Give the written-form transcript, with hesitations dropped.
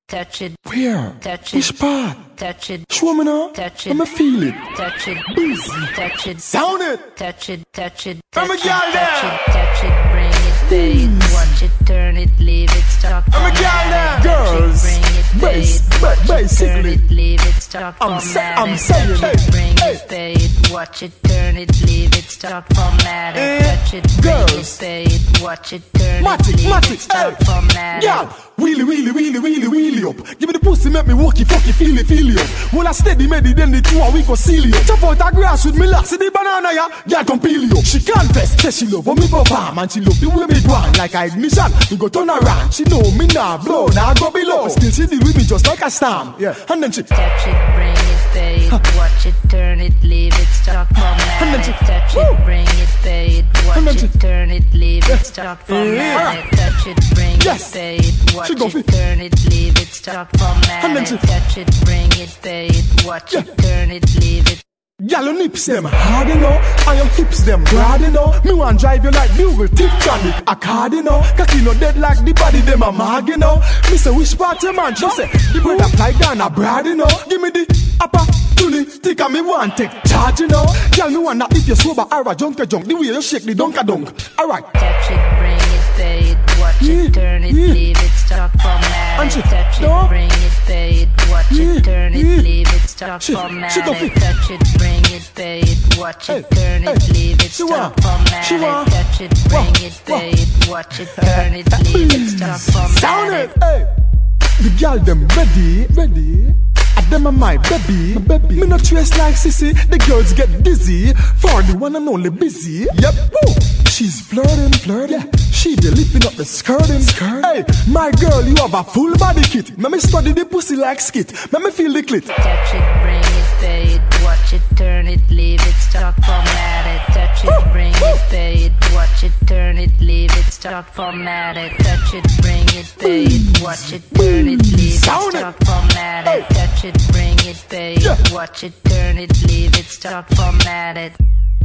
touch it. Where? Touch Which it. part? Touch it. Show me now. Touch it. I'ma feel it. Touch it. Busy. Touch it. Sound it. Touch it. Touch it. I'm a Touch girl it. there. Touch it. Touch it. Bring it. Pay it. Watch it. Turn it. Leave it. Stop. I'm a girl there. Girls. Bring it. Pay Bass. it. Watch it. Turn Basically. it. Leave it. Stop. I'm saying Touch it. it. Bring Hey. it. Pay it. Watch it. Turn it. Leave it. Stop. Formatted. Touch it. Bring it. Girls. Pay it. Watch it. Turn Matic, it. Leave Matic, it. Stop. hey. Formatted. Girl, wheelie up. Give me the pussy, make me walkie, feel it up. Well, I steady, made then the two and we go seal you. Chop out a grass with me lass, see the banana, ya. Girl, come peel you. She confess, say she love me perform, and she love the way me go on like a ignition. We go turn around, she know me now blow, now go below. Still she deal with me just like a storm, yeah. And then she touch it, bring it, pay it, watch it, turn it, leave it, stop, format it. Touch it, bring it, pay it, watch it, turn it, leave it, stop, format it. Touch it, bring it, pay it, watch it, turn it, leave it, stop, format it. Touch it, bring it, pay it, watch it, turn it, leave it. Y'all your nips them hard enough, and your hips them broad enough. Me want drive you like bugle tip Johnny a card enough. Cocky no dead like the body them a mag enough. Me say which part your man? She say the brother fly down a broad enough. Give me the upper thick and me want take charge enough. Y'all me want that if you sober or a junker junk, the way you shake the dunk. Alright. Touch it, bring it, pay it, watch it, turn it, leave it, stop, format it. Touch it, bring it, pay it, watch it, turn it, leave it, stop, format it. Touch it, bring it, pay it, watch it, turn it, leave it, stop, format it. Touch it, bring it, pay it, watch it, turn it, leave it, stop, format it. Hey, the girl them ready. Them are my baby. Me no trace like sissy. The girls get dizzy. For the one and only busy. Yep. Woo. She's flirting. Yeah. She be lifting up the skirting. Hey, my girl, you have a full body kit. Let me study the pussy like skit. Let me feel the clit. Touch it, bring it, pay it, watch it, turn it, leave it, stop, format it. Touch it, bring it, pay it, watch it, turn it, leave it, stop, format it. Touch it, bring it, pay it, watch it, turn it, leave it, stop, format it. Touch it, bring it, pay it, watch it, turn it, leave it, stop, format it.